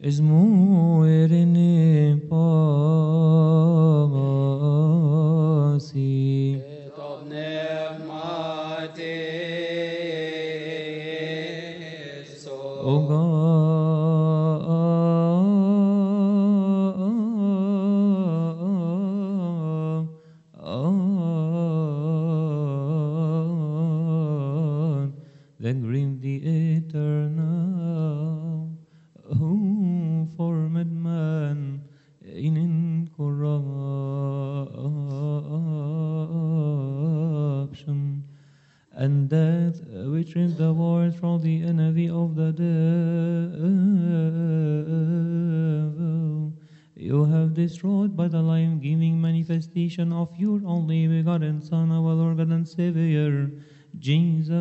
Esmuerene pasi. O God, then bring the eternal, who formed man in incorruption, and death which is the world from the envy of the devil. You have destroyed by the life-giving manifestation of your only begotten Son, our Lord God and Savior, Jesus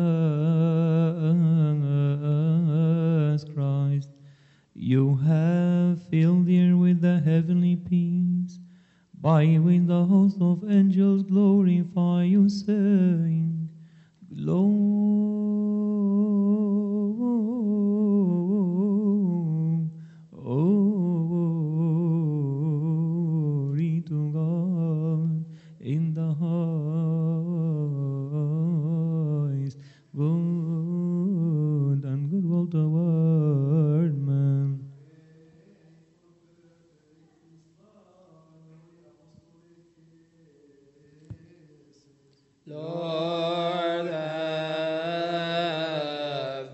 Christ. You have filled the earth with the heavenly peace, by which the host of angels glorify you, saying, Glory to God in the highest. Good and good will toward man. Lord, have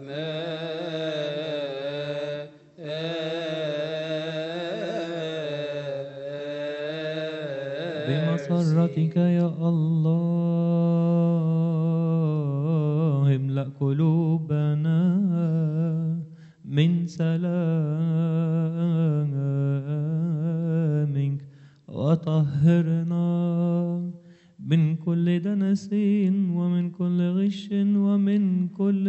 mercy. بمسرتك يا الله املأ قلوبنا من سلامك وطهرنا من كل دنس ومن كل غش ومن كل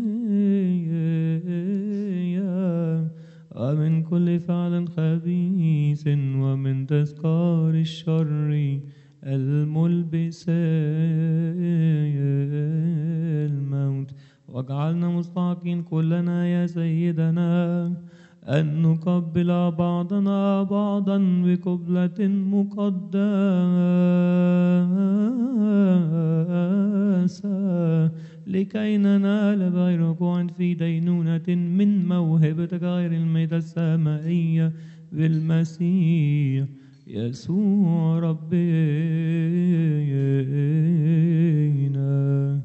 رياء ومن كل فعل خبيث ومن تذكار الشر الملبس الموت، واجعلنا مستحقين كلنا يا سيدنا أن نقبل بعضنا بعضا بقبلة مقدسة لكي ننال غير وقوع في دينونة من موهبتك غير الميتة السمائية بالمسيح يسوع ربنا.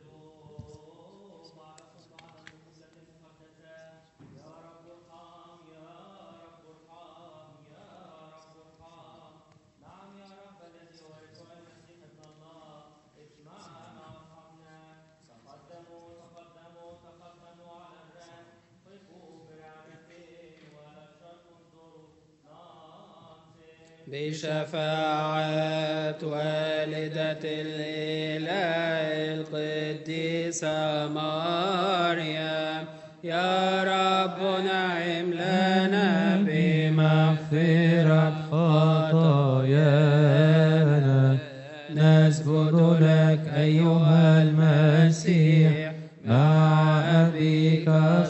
بشفاعة والدة الإله القديسة مريم، يا رب نعم لنا بمغفرة خطايانا. نسجد لك أيها المسيح مع أبيك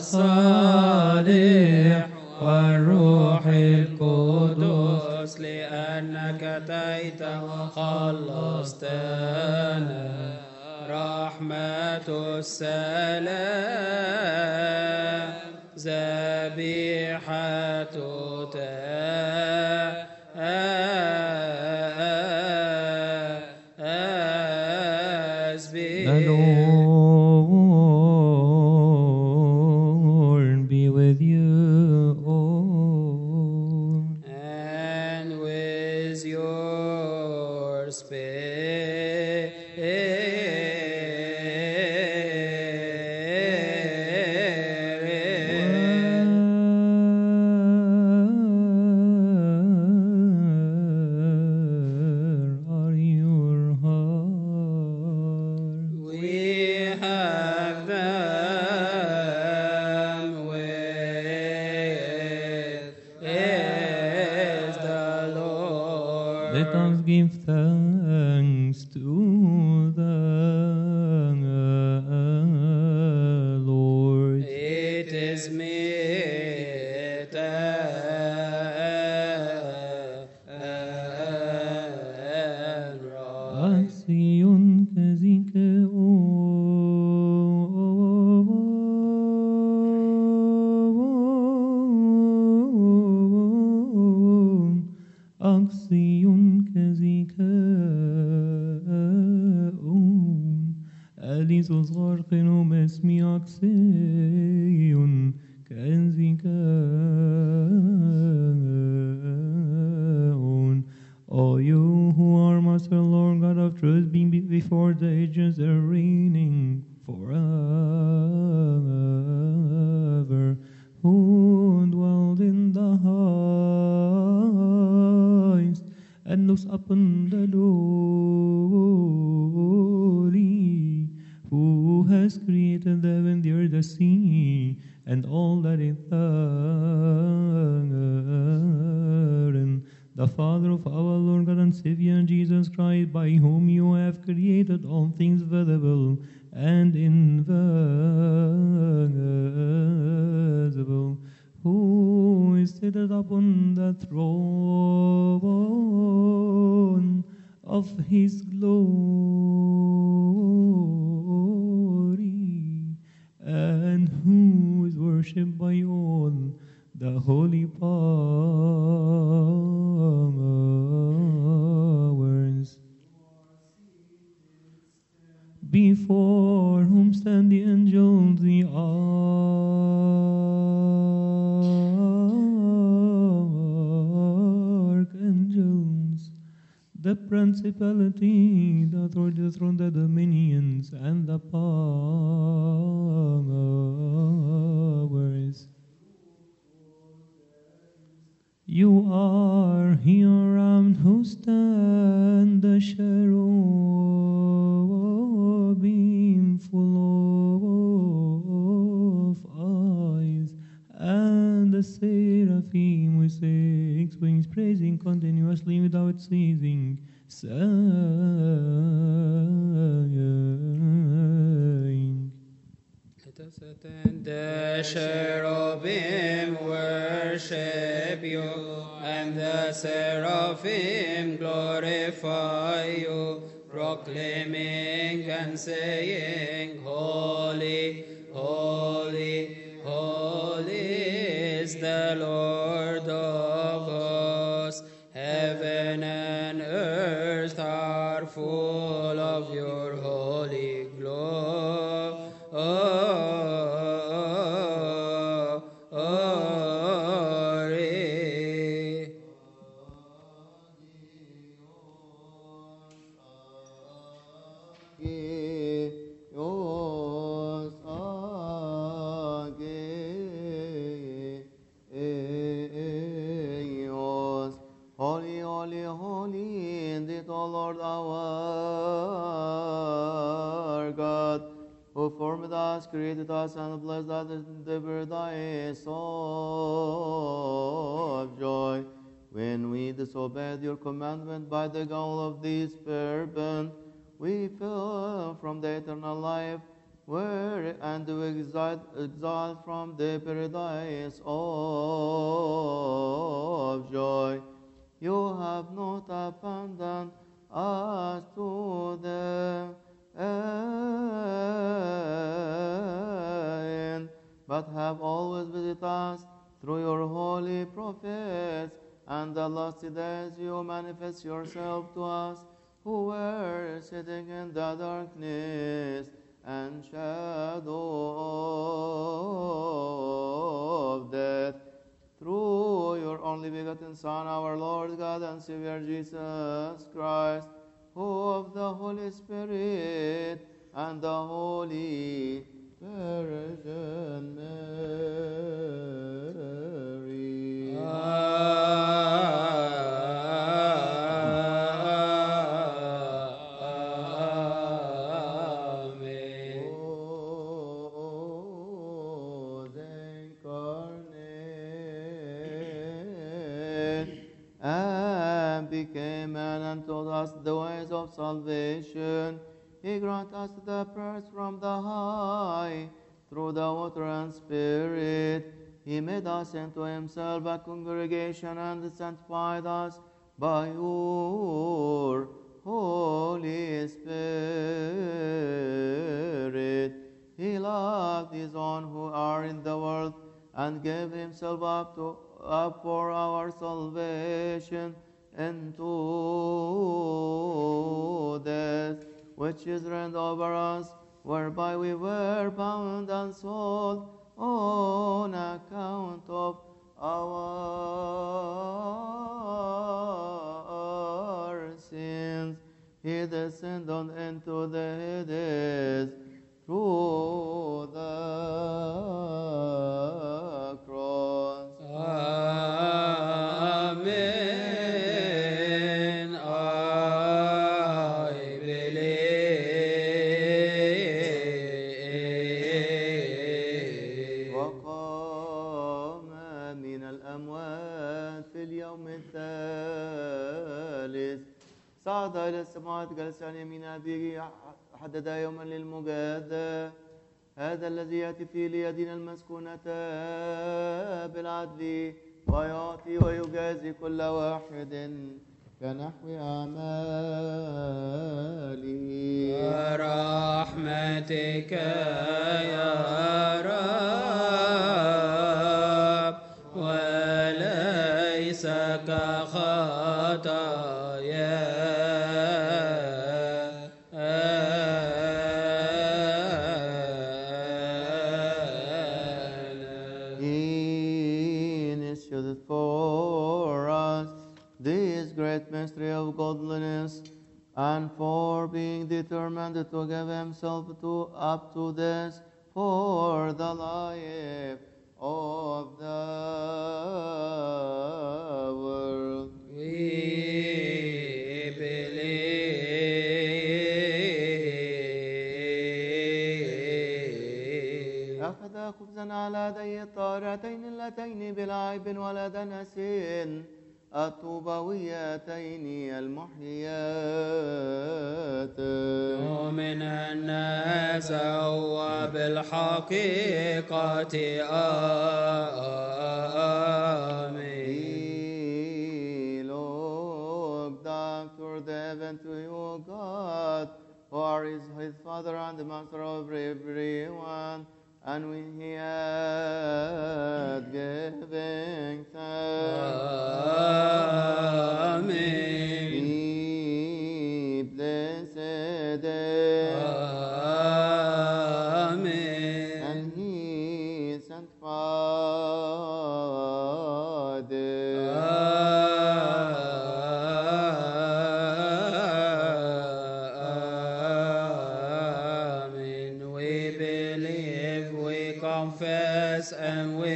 الصالح والروح القدس، لأنك أتيت وخلصتنا. رحمة السلام ذبيحة The Lord be with you all. and with your spirit. Where are your hearts? We have them with the Lord. Let us give thanks to the Lord. It is meet أديس صغار قنوم اسمي أكسيون كأنزكاون. All you who are Master, Lord God of truth, being before the ages are reigning forever, who dwelled in the highest and looks upon the lowly, who has created the heaven, the earth, the sea, and all that is therein, the Father of our Lord God and Savior Jesus Christ, by whom you have created all things visible and invisible, who is seated upon the throne of his glory, and who is worshipped by all the holy powers, before whom stand the angels, the archangels, the principality, the authority, the throne, the dominions, and the powers. You are here around who stand the cherubim full of eyes, and the seraphim with 6 wings, praising continuously without ceasing, saying, Let us attend the cherubim worship you, and the seraphim glorify you, proclaiming and saying, Holy, holy, holy is the Lord of hosts. Heaven and earth are full of your holy glory. Holy, holy, holy, indeed, O Lord our God, who formed us, created us, and blessed us in the paradise of joy. When we disobeyed your commandment by the goal of this serpent, we fell from the eternal life, and we exiled from the paradise of joy. You have not abandoned us to the end, but have always visited us through your holy prophets, and the last days you manifest yourself to us, who were sitting in the darkness and shadow of death. Through your only begotten Son, our Lord God and Savior Jesus Christ, who of the Holy Spirit and the Holy Virgin Mary. Amen. Who incarnate and became man and taught us the ways of salvation. He grant us the prayers from the high, through the water and spirit. He made us into himself a congregation and sanctified us by your Holy Spirit. He loved his own who are in the world and gave himself up for our salvation into death, which is reigned over us whereby we were bound and sold on account of our sins. He descended into the Hades through the cross. Amen. I believe. وقام من الأموات في اليوم الثالث، صعد إلى السماوات جلس عن يمين أبيه، حدد يوما للمجازاة، هذا الذي يأتي فيه ليدين المسكونة بالعدل ويعطي ويجازي كل واحد كنحو أعماله. ورحمتك يا رب وليس كخطايانا. He initiated for us this great mystery of godliness, and for being determined to give himself up to this for the life of the world. We believe. أخذ خبزا على يدي الطاهرتين اللتين بلا عيب ولا دنس، الطوبويتين المحيات. نؤمن أن هو بالحقيقة آمين. We look down toward the heaven to you, God, who are his Father and the Master of everyone, and when he had given thanks, Amen. he blessed it, Amen. and he sanctified it. Amen. We believe, we confess, and we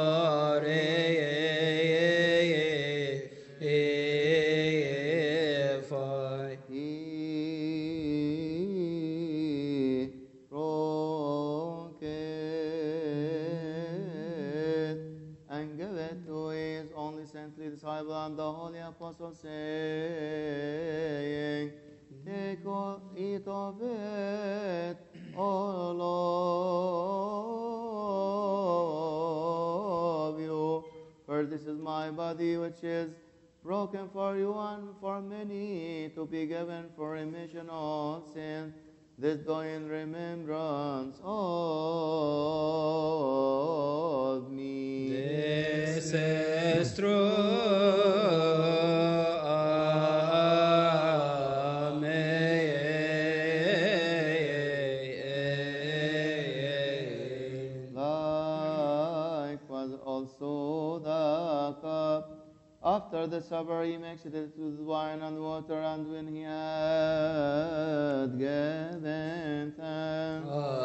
glorify. He broke it and gave it to his only saintly disciple and the holy apostle, saying, Take eat of it, all of you, for this is my body which is broken for you and for many, to be given for remission of sin. This do in remembrance of me. This is true. Amen. Likewise also the cup. After the supper he mixed it with wine and water, and when he had given thanks,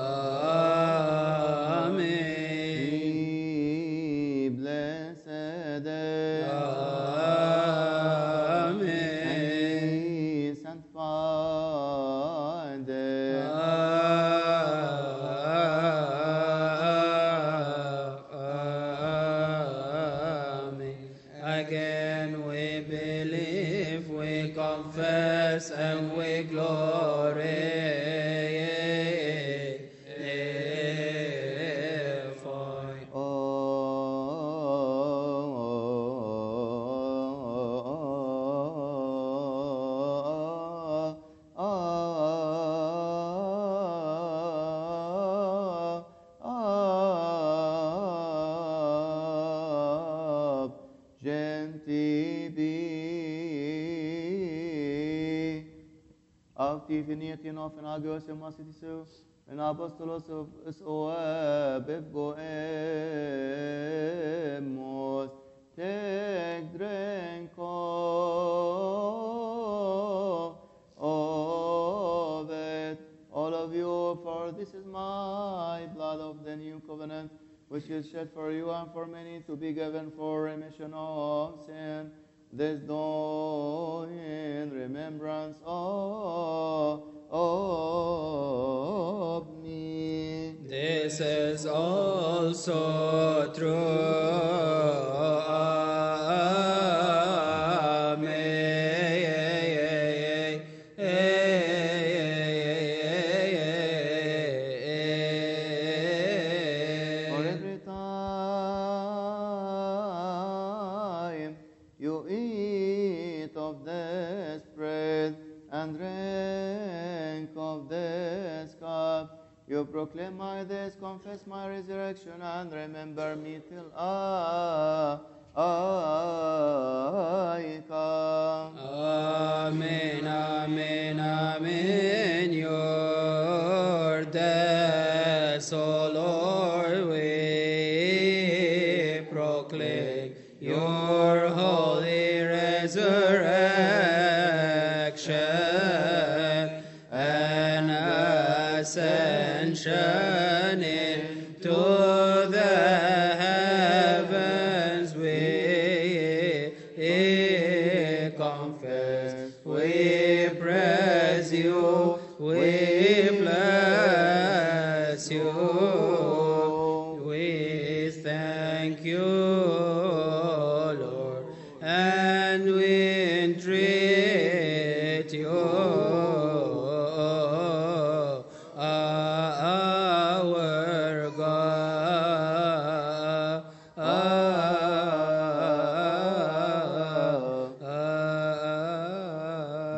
Amen. he blessed it, Amen. and he sanctified it. Amen. Again we believe, we confess, and we glorify. Av tiefenheten of en agos en massitiso, en apostolos befgoemos, take drink of it, all of you, for this is my blood of the new covenant, which is shed for you and for many to be given for remission of sin. This do in remembrance of me. This is also true. For every time you eat of this bread and drink of this cup, you proclaim my death, confess my resurrection, and remember me till I come. Amen, amen, amen. Your death, O Lord, we proclaim. Your holy resurrection and ascension into the heavens we confess. We praise you, we bless you, we thank you, Lord, and we entreat you, our God.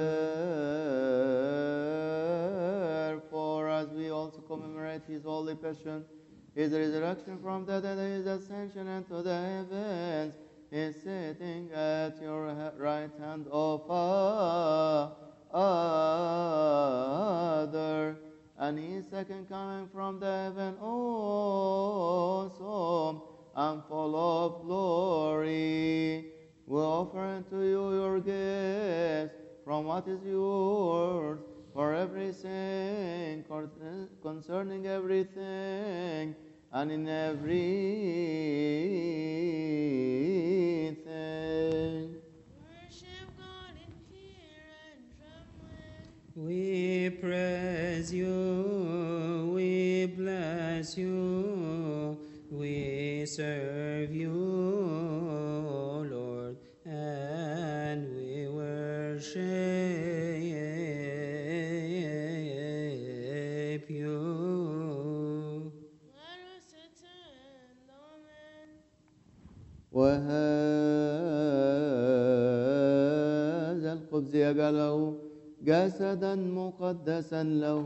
Therefore, as we also commemorate his holy passion, his resurrection from the dead, his ascension into the heavens, his sitting at your right hand, O Father, and his second coming from the heaven also, and full of glory. We offer unto you your gifts from what is yours, for everything, concerning everything, and in everything. Worship God in fear and trembling. We praise you, we bless you, we serve you, Lord, and we worship you. Let us attend, Amen. وهذا الخبز يجعله جسدا مقدسا له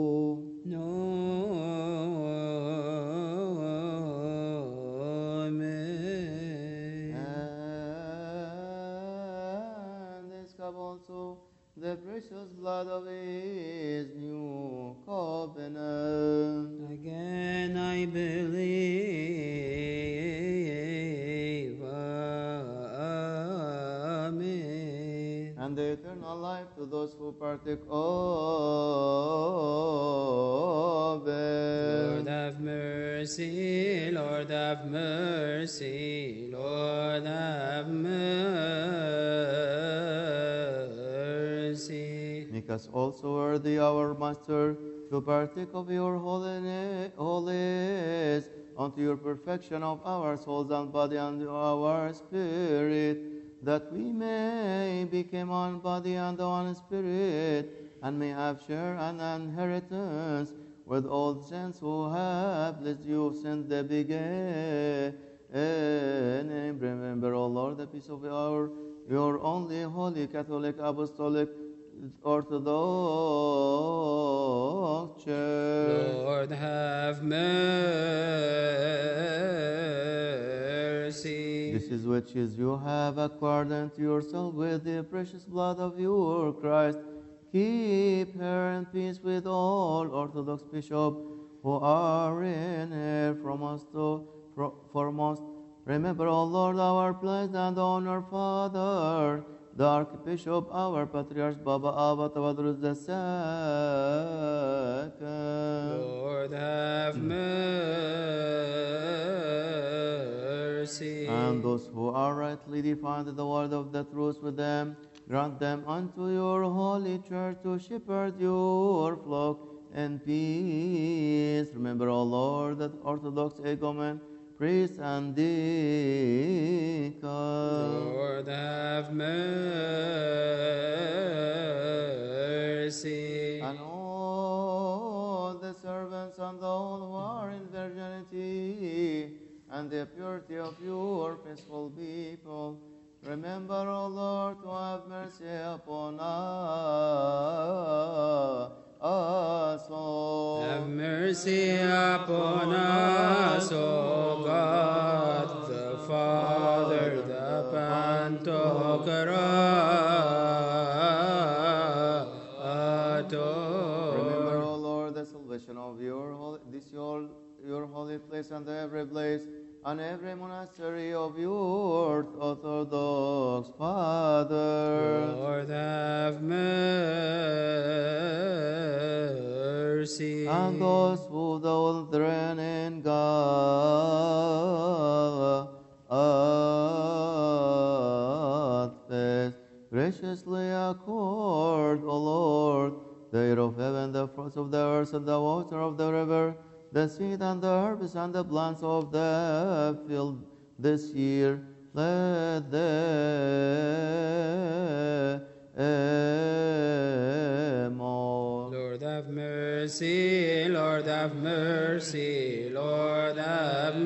Amen. and this cup also the precious blood of his new covenant. Again I believe. Amen. And the eternal life to those who partake of Lord it. have mercy, Lord have mercy, Lord have mercy. Make us also worthy, our Master, to partake of your holies, unto your perfection of our souls and body and our spirit, that we may become one body and one spirit, and may have share and inheritance with all saints who have blessed you since the beginning. Remember, O Lord, the peace of your only holy Catholic Apostolic Orthodox Church. Lord have mercy. This is which is you have acquired unto yourself with the precious blood of your Christ. Keep her in peace with all Orthodox bishops who are in her foremost. Remember, O Lord, our blessed and honored Father, the Archbishop, our Patriarch, Baba Abba Tawadrus II. Lord, have mercy. And those who are rightly defined the word of the truth with them, grant them unto your holy church to shepherd your flock in peace. Remember, O Lord, that Orthodox egomen, priests and deacons. Lord, have mercy. And all the servants and all who are in virginity and the purity of your faithful people. Remember, O Lord, to have mercy upon us all. Have mercy upon us, O God, the Father, the Pantocrator. Remember, O Lord, the salvation of your holy place and every place and every monastery of your Orthodox fathers. Lord, have mercy. And those who children in God's face graciously accord, O Lord, the air of heaven, the fruits of the earth, and the water of the river, the seed and the herbs and the plants of the field this year. Let them all. Lord, have mercy. Lord, have mercy. Lord, have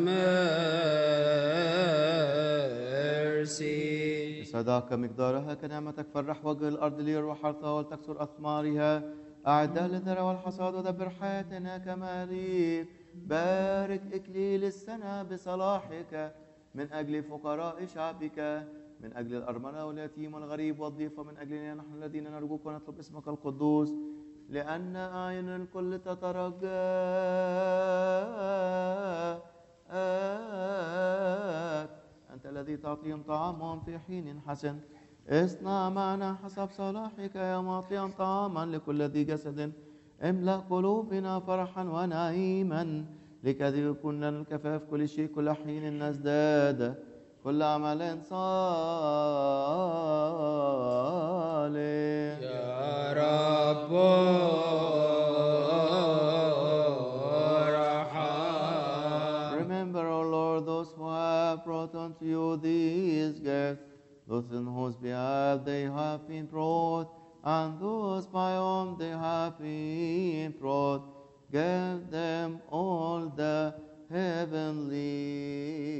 mercy. صداك مقدارها كنعمتك فرح وجه الأرض ليروح حرثها ولتكسر أثمارها. أعدها للذرة والحصاد ودبر حياتنا كما أريد. بارك إكليل السنة بصلاحك من أجل فقراء شعبك، من أجل الأرملة واليتيم والغريب والضيف، ومن أجلنا نحن الذين نرجوك ونطلب اسمك القدوس، لأن أعين الكل تترجاك. أنت الذي تعطيهم طعامهم في حين حسن. اصنع معنا حسب صلاحك يا معطيا طعاما لكل ذي جسد. املأ قلوبنا فرحا ونعيما لكي يكون لنا الكفاف كل شيء كل حين نزداد كل عمل صالح. يا رب ارحم. Remember, O Lord, those who have brought unto you these gifts, those in whose behalf they have been brought, and those by whom they have been brought. Give them all the heavenly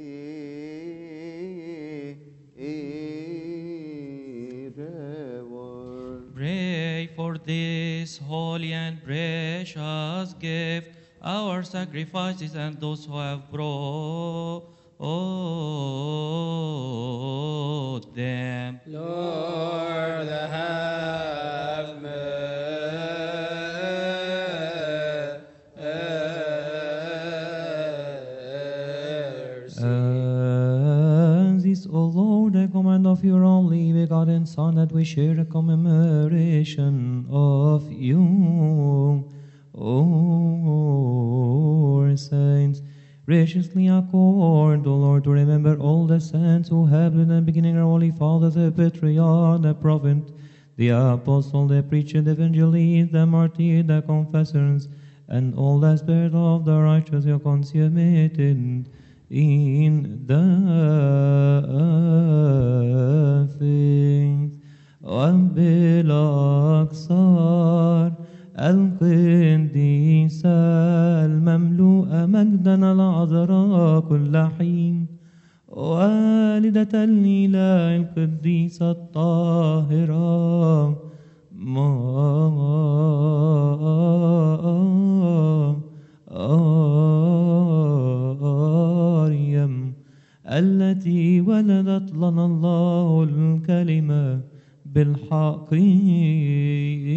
reward. Pray for this holy and precious gift, our sacrifices, and those who have brought them. Lord, have mercy. And this, O Lord, the command of your only begotten Son, that we share the commemoration of you, O saints, graciously accord, O Lord, to remember all the saints who have been in the beginning, our holy Father, the Patriarch, the Prophet, the Apostle, the Preacher, the Evangelist, the Martyr, the Confessors, and all the spirit of the righteous you consummated in the faith. وبالأقصار القديسة المملوءة مجدا العذراء كل حين، والدة الإله القديسة الطاهرة مريم التي ولدت لنا الله الكلمة بالحق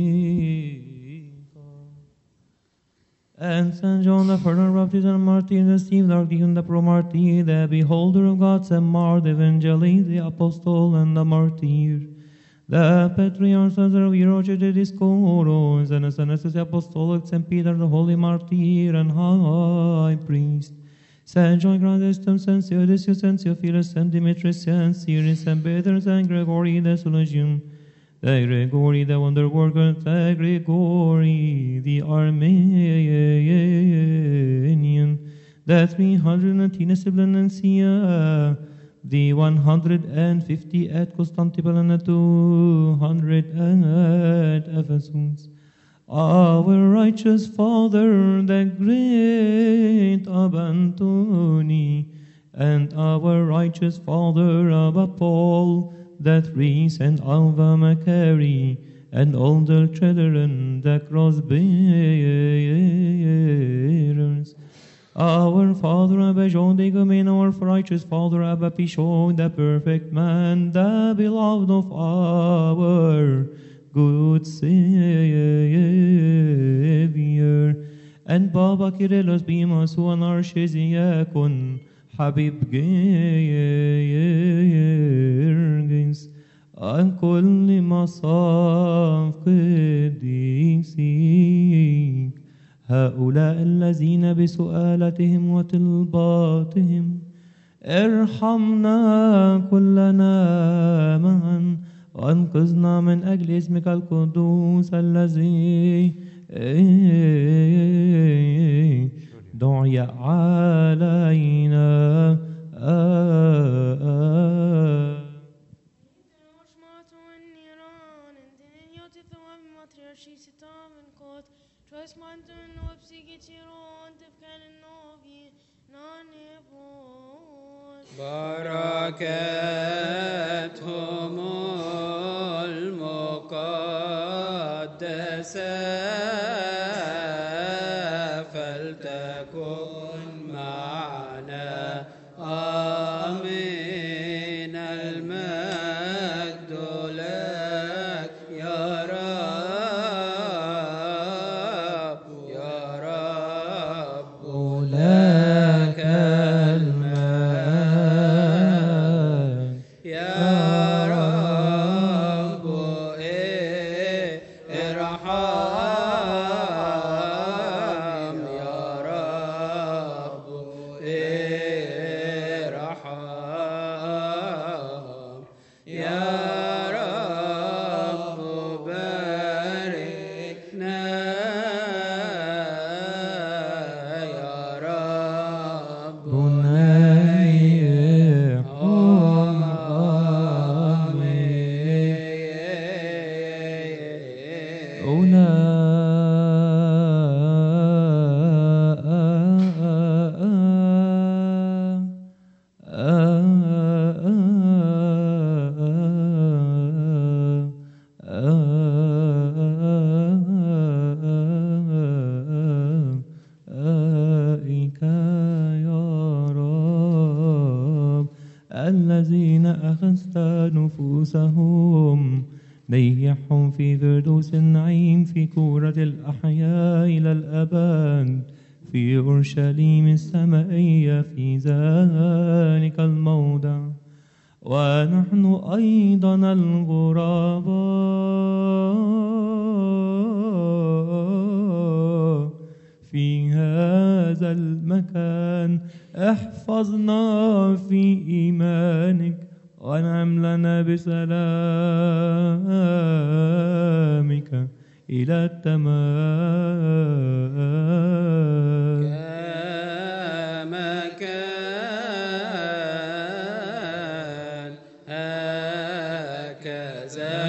And Saint John the Further Baptist and Martyr, the Steve the Archdeacon, the Promartyr, the Beholder of God, Saint Mark, the Evangelist, the Apostle, and the Martyr. The Patriarchs of the Viroche de Discoros, and the Saint Apostolic, Saint Peter, the Holy Martyr and High Priest. Saint John Chrysostom, Saint Theodosius, Saint Theophilus, Saint Demetrius, Saint Cyril, Saint Peter, Saint Gregory the Solution, the Gregory the Wonder Worker, the Gregory the Armenian, the 310 Siblenancia, the 150 at Constantinople and the 200 at Ephesus. Our righteous Father, the great Abba Antony, and our righteous Father Abba Paul, the 3 Saint Alva Macari, and all the children, the cross bearers. Our Father Abba John de Gomen, our righteous Father Abba Pichon, the perfect man, the beloved of our good Savior, and Baba Kyrillos Bimas, who an Archesiakon, Habib Gergis, and كل مصاف قديسيك هؤلاء الذين بسؤالتهم وطلباتهم ارحمنا كلنا معا وانقذنا من أجل اسمك القدوس الذي دعي علينا بركاتهم المقدسة فلتكن معنا آمين. المجد لك يا رب يا رب لك الذين أخذت نفوسهم نيحهم في فردوس النعيم في كورة الأحياء إلى الأبد في أورشليم السمائية في ذلك الموضع. ونحن أيضا الغرباء في هذا المكان احفظنا في إيمانك وانعم لنا بسلامك إلى التمام. كما كان هكذا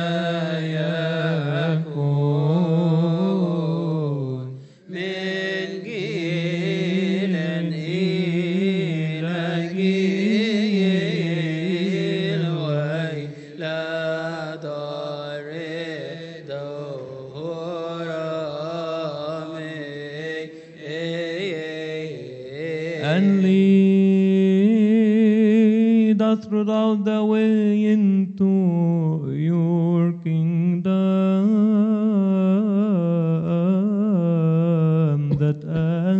يكون من جيل إلى جيل وإلى دار الدهور آمين. And lead us throughout the way into your kingdom, that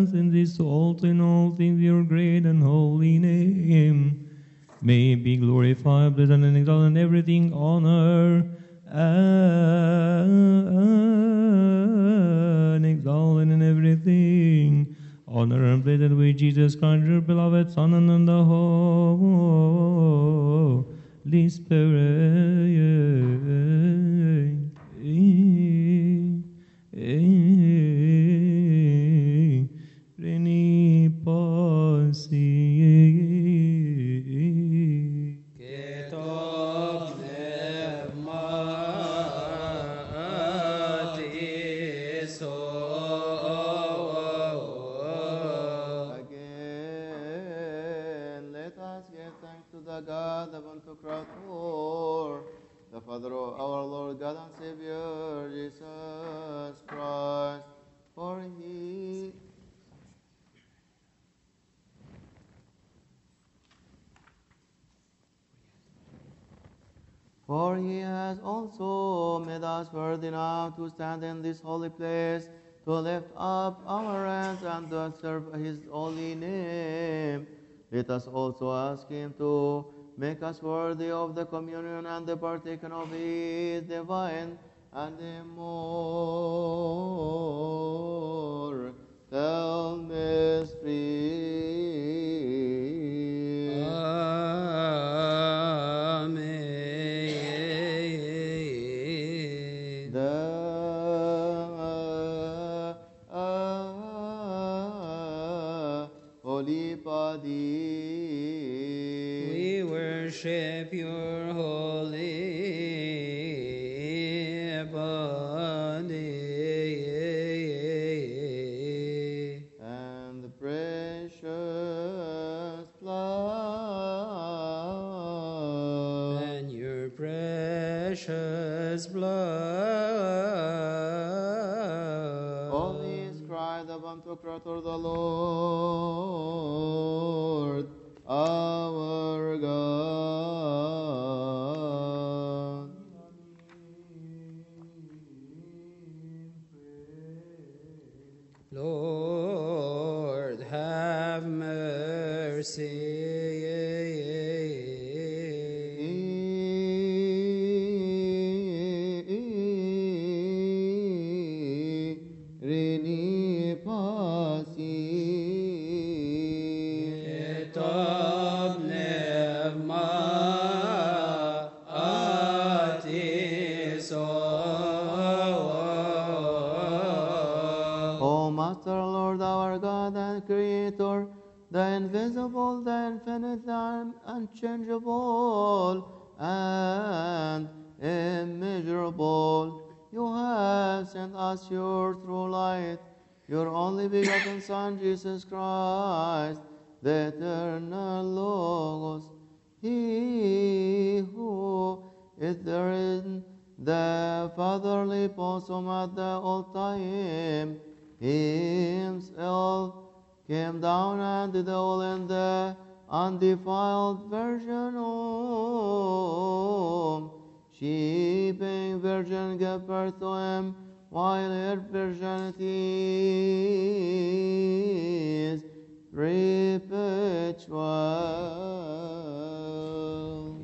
honor and praise that we Jesus Christ, your beloved Son, and the Holy Spirit. Reni pasi. Ketov nevmati so. Again, let us give thanks to the God of Pantocrator, the Father of our Lord God and Savior, Jesus Christ, for he has also made us worthy enough to stand in this holy place, to lift up our hands and to serve his holy name. Let us also ask him to make us worthy of the communion and the partaking of his divine and immortal mystery. Amen. The Holy Body. We worship your holy body. And the precious blood. And your precious blood. Holy is Christ, the Pantocrator, the Lord, our God. Lord, have mercy. Rini pasi. Ketov nevmati so. O Master, Lord, our God and Creator, the invisible, the infinite, the unchangeable, and immeasurable, you have sent us your true light, your only begotten Son, Jesus Christ, the eternal Logos, he who is there in the fatherly bosom at the old time, he himself came down and did all in the undefiled virgin womb. She, being virgin, gave birth to him, while her virginity is perpetual.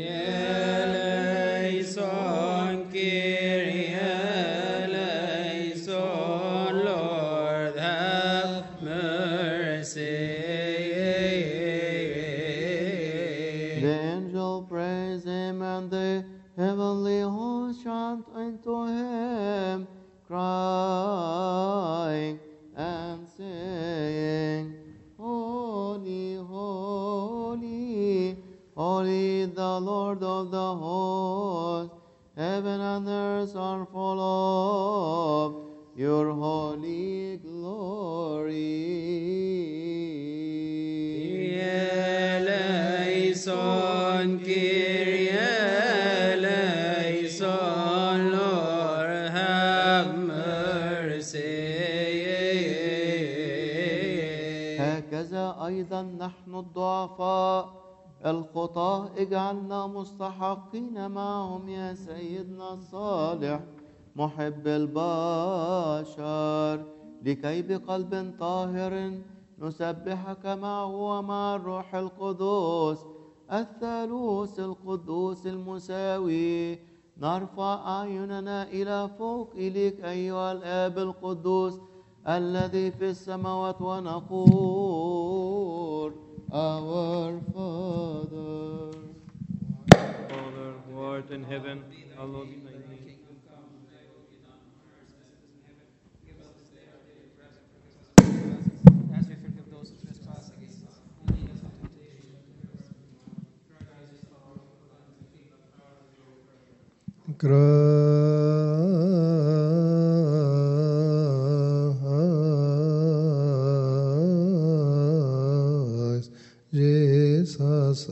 Eleison, Kyrie eleison, Lord, have mercy. The angel praised him, and the heavenly host chant unto him, crying and saying, Holy, holy, holy, the Lord of the hosts. Heaven and earth are full of your holy glory. Eleison, Kyrie eleison, Lord, have mercy. هكذا أيضا نحن الضعفاء الخطاة اجعلنا مستحقين معهم يا سيدنا الصالح محب البشر لكي بقلب طاهر نسبحك معه ومع الروح القدس الثالوث القدوس المساوي نرفع أعيننا إلى فوق إليك أيها الآب القدوس الذي في السماوات ونقول Our Father. Father, who art in heaven, hallowed be thy name. As we forgive those who trespass against us. And lead us not into temptation, but deliver us from evil. For thine is the power, the kingdom, the power, and the glory forever. Christ Jesus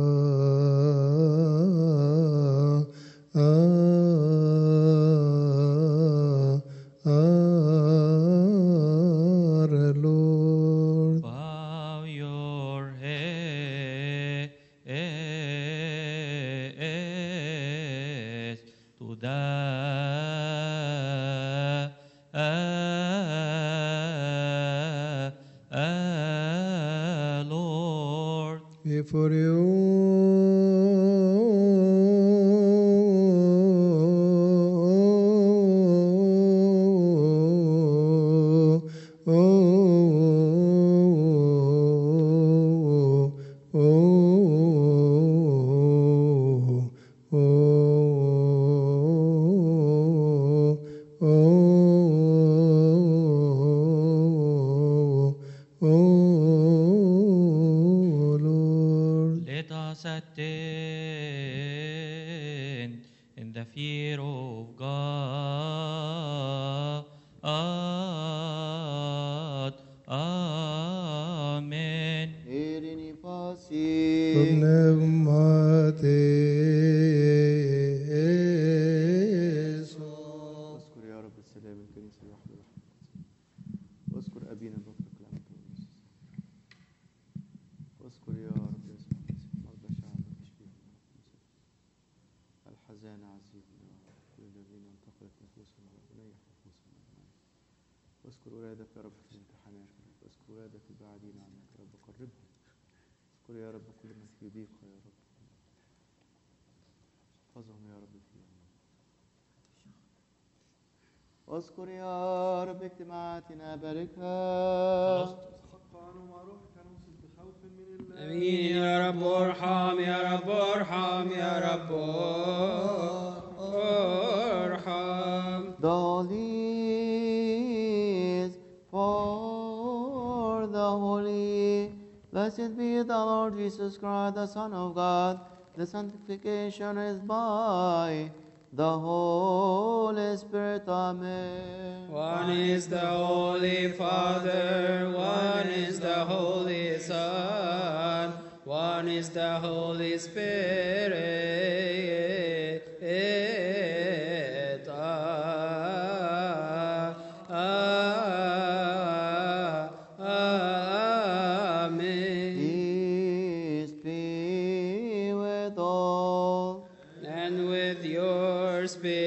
our Lord. Bow your heads to the Lord. Before Lord. Let us attend in the fear of God. Amen. Irini pasi. اذكر يا رب السلام الكنيسة الواحدة ورحمة واذكر أبينا المطلق الأمين. واذكر يا رب يسوع المسيح مرضى شعبك اشفيهم الحزان عزيزنا يا رب كل الذين انتقلت نفوسهم ربنا يحفظ نفوسهم أجمعين. واذكر أولادك يا رب في الامتحانات يا رب. واذكر أولادك البعيدين عنك يا رب قربهم. اذكر يا رب كل من في ضيق يا رب احفظهم يا رب في أمان. واذكر يا رب اجتماعاتنا باركها. امين يا رب ارحم يا رب ارحم يا رب ارحم. The least for the holy. Blessed be the Lord Jesus Christ, the Son of God. The sanctification is by the Holy Spirit. Amen. One is the Holy Father, one is the Holy Son, one is the Holy Spirit. Amen. Peace be with all. And with your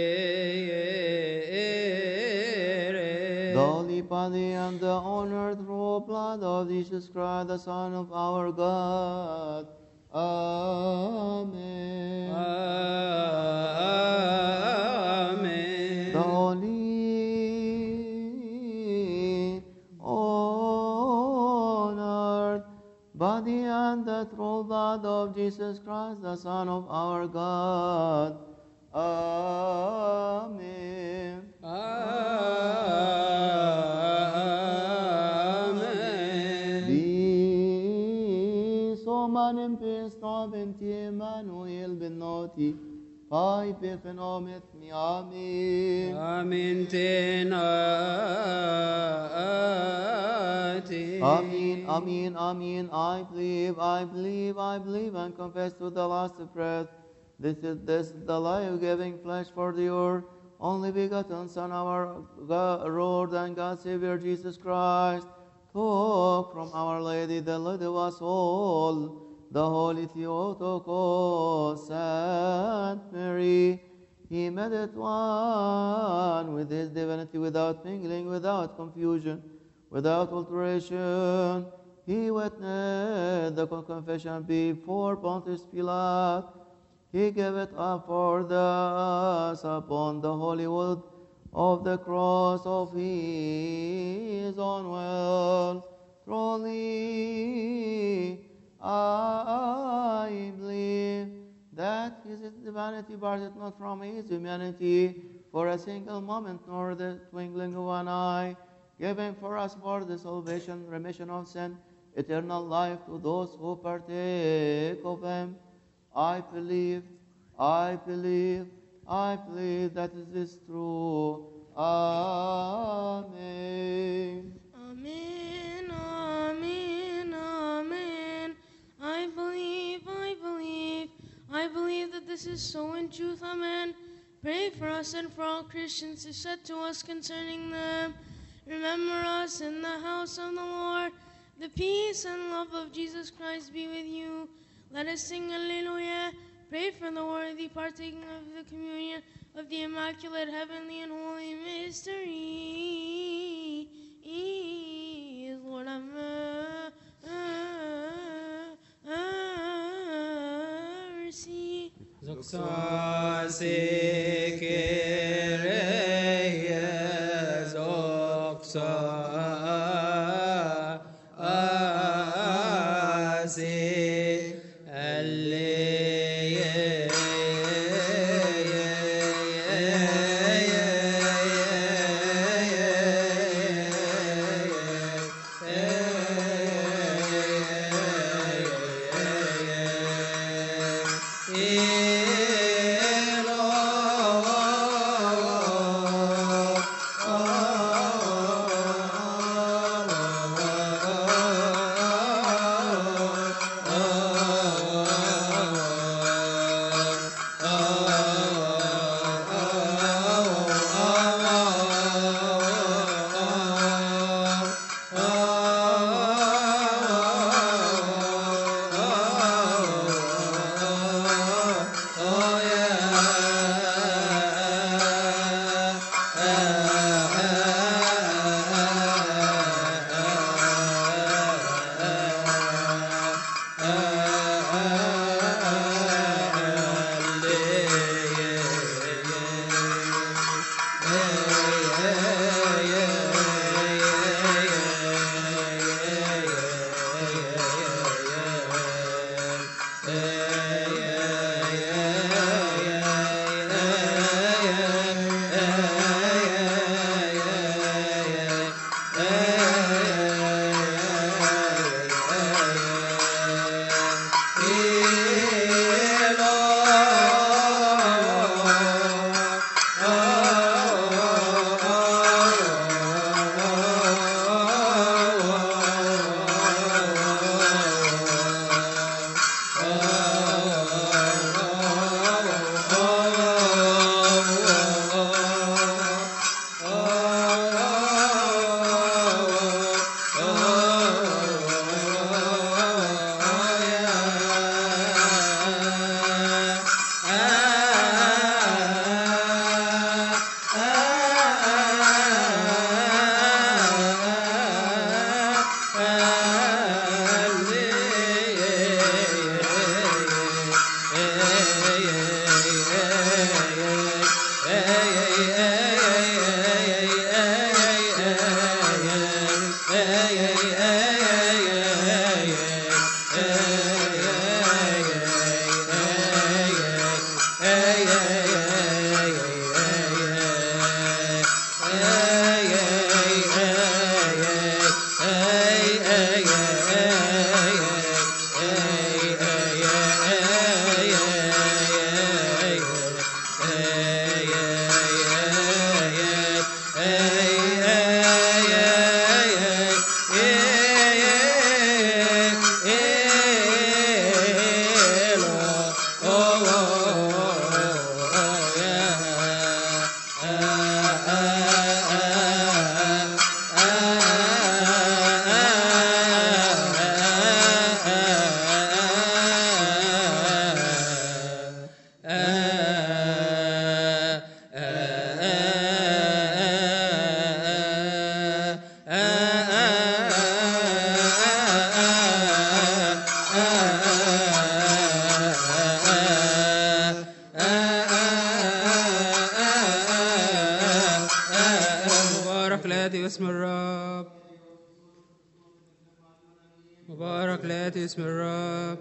spirit. The holy body and the honored through blood of Jesus Christ, the Son of our God. Amen. Amen. The holy, honored body and the true blood of Jesus Christ, the Son of our God. Amen. Amen. Di somanem pestoventi Emmanuel benoti, pai pefenomet mi amin. Amen. Tenati. Amen, amen, amen. I believe, and confess to the last breath. This is the life-giving flesh for your only begotten Son, our Lord and God, Savior Jesus Christ, took from Our Lady, the Lady of us all, the Holy Theotokos, Saint Mary. He made it one with his divinity, without mingling, without confusion, without alteration. He witnessed the confession before Pontius Pilate. He gave it up for us upon the holy wood of the cross of his own will. Truly, I believe that his divinity parted not from his humanity for a single moment, nor the twinkling of an eye, giving for us for the salvation, remission of sin, eternal life to those who partake of him. I believe that it is true. Amen. Amen, amen, amen. I believe that this is so in truth. Amen. Pray for us and for all Christians who said to us concerning them. Remember us in the house of the Lord. The peace and love of Jesus Christ be with you. Let us sing Alleluia. Pray for the worthy partaking of the communion of the Immaculate Heavenly and Holy Mystery. Lord, have mercy. مبارك لا يأتي باسم الرب. مبارك لا يأتي باسم الرب.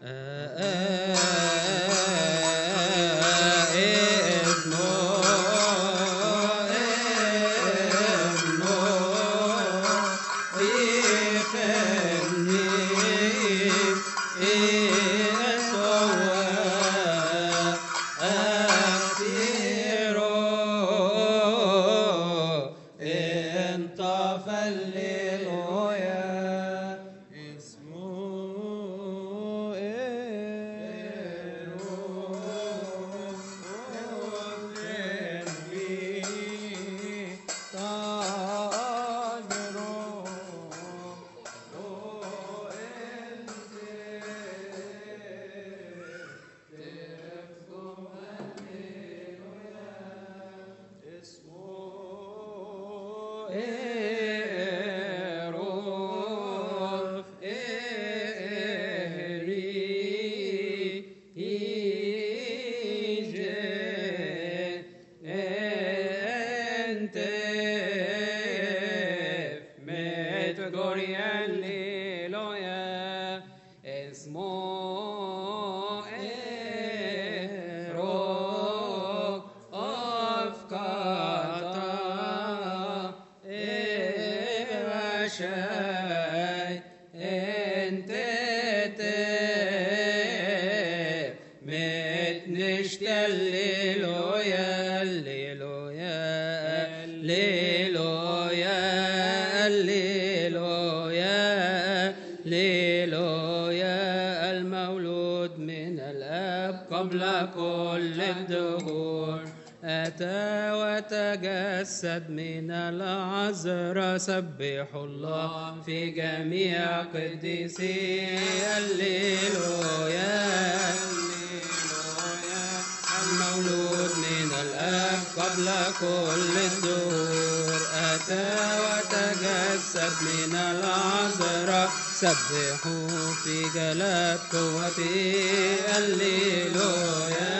وتجسد من العذراء. سبحوا الله في جميع قديسي. هللويا هللويا. المولود من الآب قبل كل الدهور أتى وتجسد من العذراء. سبحوا في جلال قوته. هللويا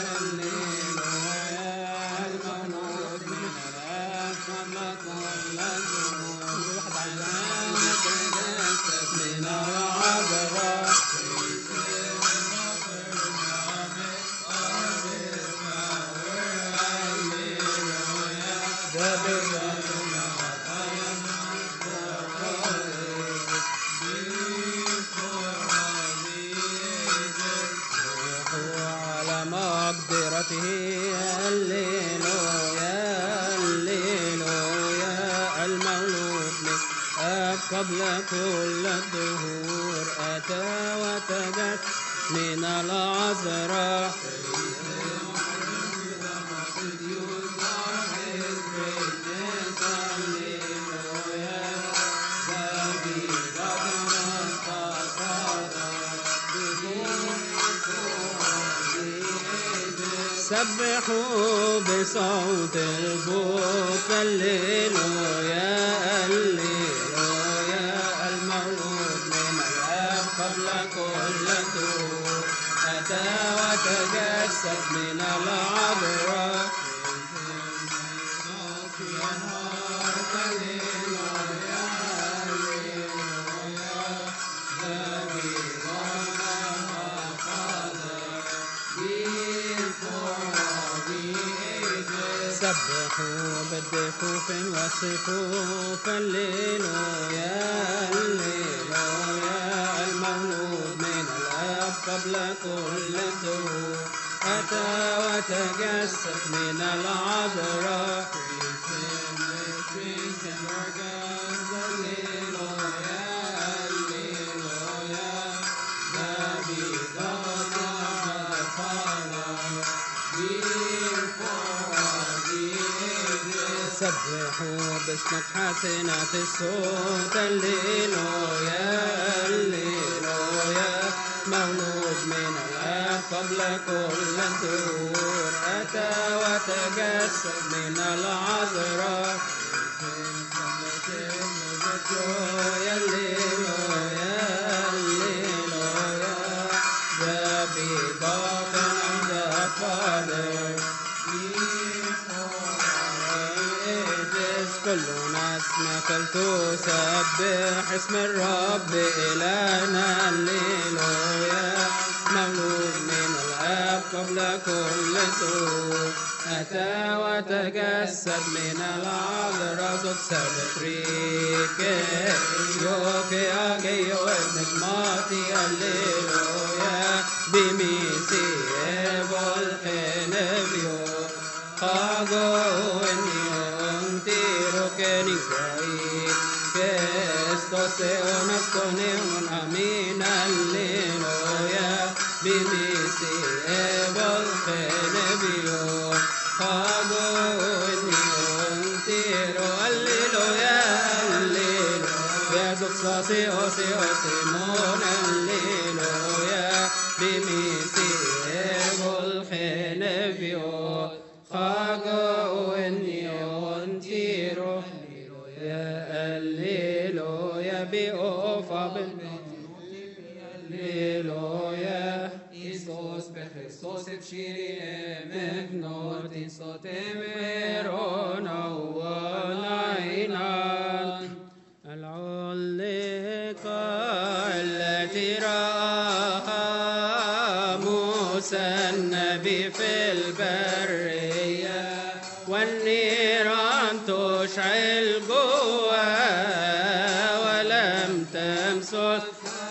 قبل كل الدهور أتى وتجسد من العذراء. سبحوا بصوت البوق. هللويا هللويا. المولود من الآب قبل كل الدهور أتى وتجسد من العذراء. سبحوا بالدفوف والصفوف. هللويا هللويا. المولود من الآب قبل كل الدهور أتى وتجسد من العذراء. سبحوا باسمك حسنات الصوت. هللويا هللويا. مولود من الآب قبل كل الدهور أتى وتجسد من العذراء. هللويا هللويا. The begotten of the Father. كلنا اسمك لتسبح اسم الرب إلهنا الليلويا مولود من الآب قبل كل دور أتى وتجسد من العذراء سبتريك يوكي أجيو ابنك ماتي الليلويا بميسي بالخنبيو خاغو إنيون تيرو كنيكوي كستوسيون استونيون أمين الليلويا بميسي بالخنبيو خاغو إنيون تيرو الليلويا الليلويا زوكساسي أوسي أوسي مون الليلويا بميسي بالخنبيو خاغو إنيون تيرو يا الليلويا بأوفا الليلويا إيسوس بخريستوس بشيري مبنوت إنسوت ميرونا ونعينا العلقة التي رآها موسى النبي في البرية والنيران تشعل جوا ولم تمسس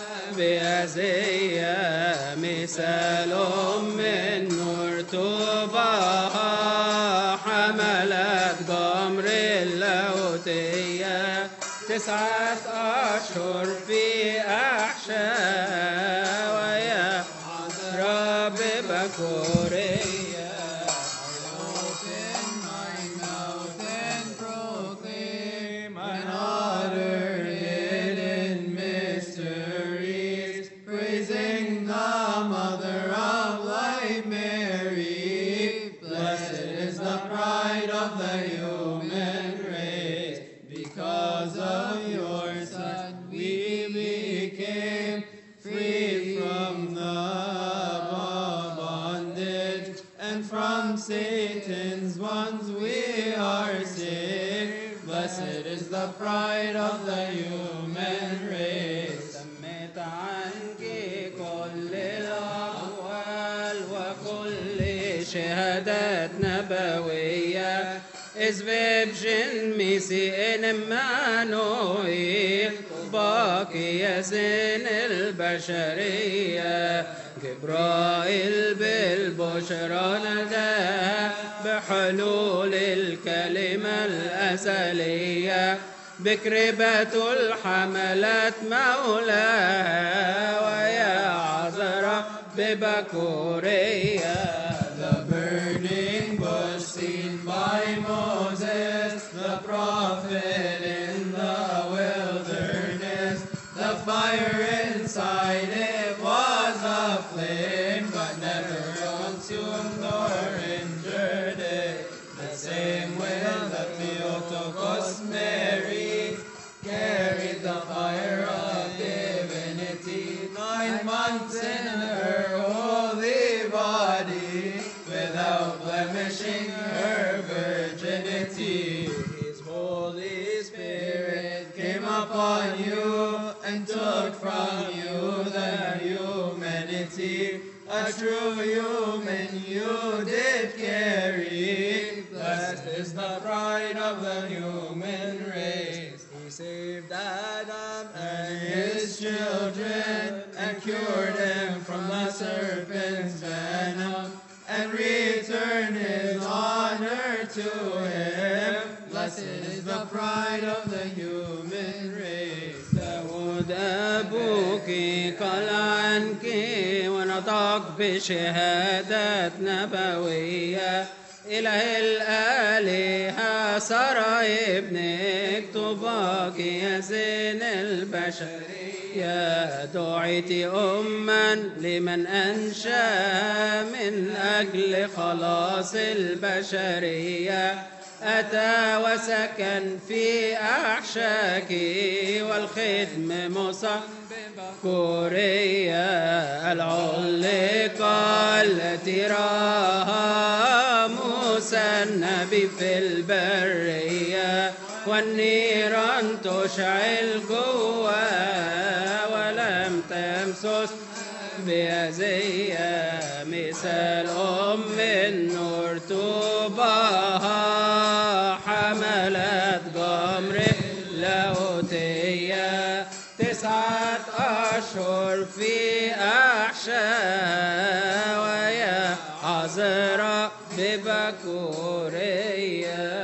بأذية مثال من نور طوباها حملت جمر اللوتية 9 أشهر في أحشاء ويا رب بكورية Open my mouth and proclaim and utter hidden mysteries, praising the Mother of Life, Mary. Blessed is the pride of the human race. Because of your Son, we became free from the bondage, and from Satan's bonds we are saved. Blessed is the pride of the human race. سميت عنك كل الأقوال وكل شهادات نبوية إذ ببجن ميسين مانوئيل باقي زين البشرية جبرائيل بالبشرى نداها بحلول الكلمة الأزلية بكربة الحملات مولاها ويا عذراء ببكورية. The burning bush seen by Moses, the prophet in the wilderness. The fire inside it was a flame, but never consumed nor injured it. The same way the Theotokos Mary carried the fire of divinity 9 months in her holy body, without blemishing her virginity. His Holy Spirit came upon you and took from you the humanity. A true human you did carry. Blessed is the pride of the human race. He saved Adam and his children and cured them from the serpent's venom, and returned his honor to him. Blessed is the pride of the human race. داود أبوك قال عنك ونطق بشهادات نبوية إله الآلهة سارة ابنك طوباك يا زين البشرية دعيت أما لمن أنشأ من أجل خلاص البشرية أتى وسكن في أحشاك والخدم مصبب كورية العلقة التي راها موسى النبي في البرية والنيران تشعل جواه ولم تمسس بأذية مثال أم النور طوباها حملت جمر لاهوتية 9 أشهر في أحشاء ويا عذراء ببكورية.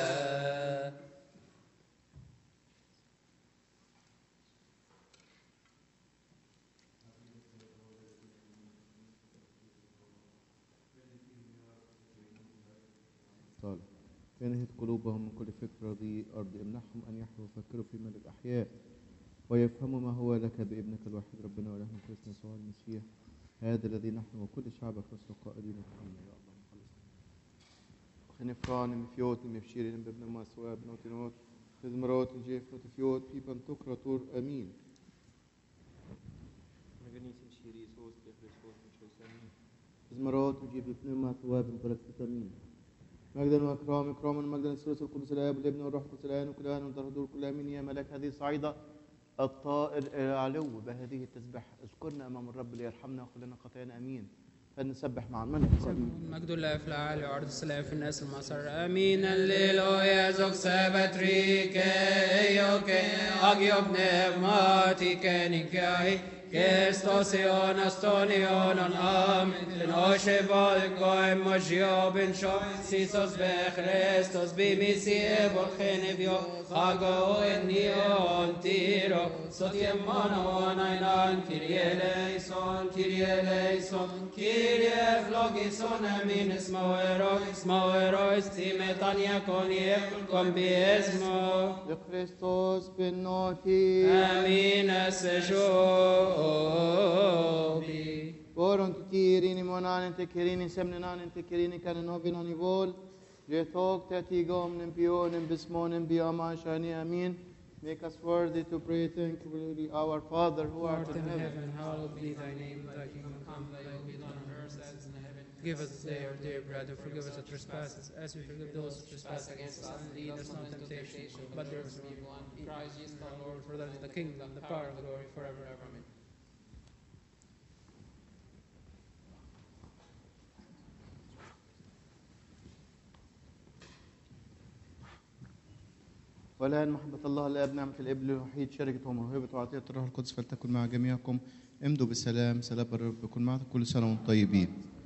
انهت قلوبهم من كل فكر رديء أرض امنحهم أن يحيوا ويفكروا في ملء الأحياء ويفهموا ما هو لك بابنك الوحيد ربنا ولهنا كريستنا يسوع المسيح هذا الذي نحن وكل شعبك رسل قائلين آمين يا الله مخلصنا. خنفران مفيوت مفشيرين بابن المسواب نوتينوت خزمرات جيف نوتفيوت في بنتوكرا تور آمين. خزمرات وجيب ابن المسواب بركة آمين. مجدا واكرام اكراما مجدا الثالوث القدس الاب والابن والروح القدس الان وكل ان وتردور كل امين. يا ملاك هذه الصعيده الطائر الى العلو بهذه التسبيح اذكرنا امام الرب ليرحمنا ويغفر لنا خطايانا امين. فلنسبح معا من مجد الله في العالي وعرض السلام في الناس المسر امين. الليلويا زوج سبت ريكي اوكي اجيب نغماتي كانيكاي Kestosión, astonión, amen. Noche volgoim, mojioben sho, sisos bechrestos, bimisi evolgenevio, hago en nion tiro, sotiemonon ainan, Kyrie eleison, Kyrie flogison, amin, smoerois, timetania conie, combiesmo. De Christos benoti. Amin, sejo. Boron tirini monan tekirini semnenan tekirini kanenovinan ivol jetok tetigom nimpionim bismonim biama shani amin. Make us worthy to pray. Thank you, our Father who art in heaven. Hallowed be thy name. Thy kingdom come. Thy will be done on earth as in heaven. Give us this day our daily bread, and forgive us our trespasses, as we forgive those who trespass against us. And lead us not into temptation, but deliver us from evil. In Christ Jesus our Lord, for thine is the kingdom, the power, and the glory, forever and ever. Amen. والآن محبة الله الآب نعمة الابن الوحيد شركة وموهبة وعطية الروح القدس فلتكن مع جميعكم. امضوا بالسلام. سلام الرب يكن معكم. كل سنة وانتم طيبين.